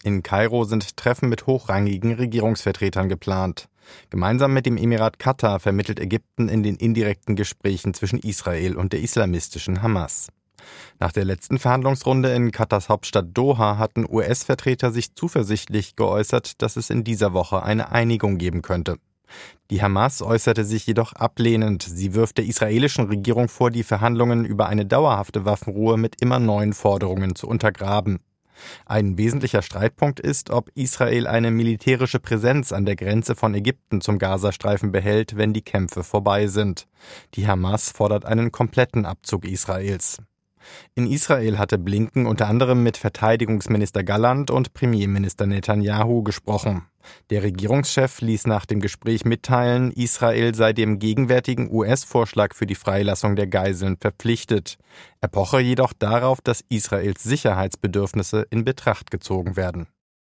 In Kairo sind Treffen mit hochrangigen Regierungsvertretern geplant. Gemeinsam mit dem Emirat Katar vermittelt Ägypten in den indirekten Gesprächen zwischen Israel und der islamistischen Hamas. Nach der letzten Verhandlungsrunde in Katars Hauptstadt Doha hatten US-Vertreter sich zuversichtlich geäußert, dass es in dieser Woche eine Einigung geben könnte. Die Hamas äußerte sich jedoch ablehnend. Sie wirft der israelischen Regierung vor, die Verhandlungen über eine dauerhafte Waffenruhe mit immer neuen Forderungen zu untergraben. Ein wesentlicher Streitpunkt ist, ob Israel eine militärische Präsenz an der Grenze von Ägypten zum Gazastreifen behält, wenn die Kämpfe vorbei sind. Die Hamas fordert einen kompletten Abzug Israels. In Israel hatte Blinken unter anderem mit Verteidigungsminister Galland und Premierminister Netanyahu gesprochen. Der Regierungschef ließ nach dem Gespräch mitteilen, Israel sei dem gegenwärtigen US-Vorschlag für die Freilassung der Geiseln verpflichtet. Er poche jedoch darauf, dass Israels Sicherheitsbedürfnisse in Betracht gezogen werden.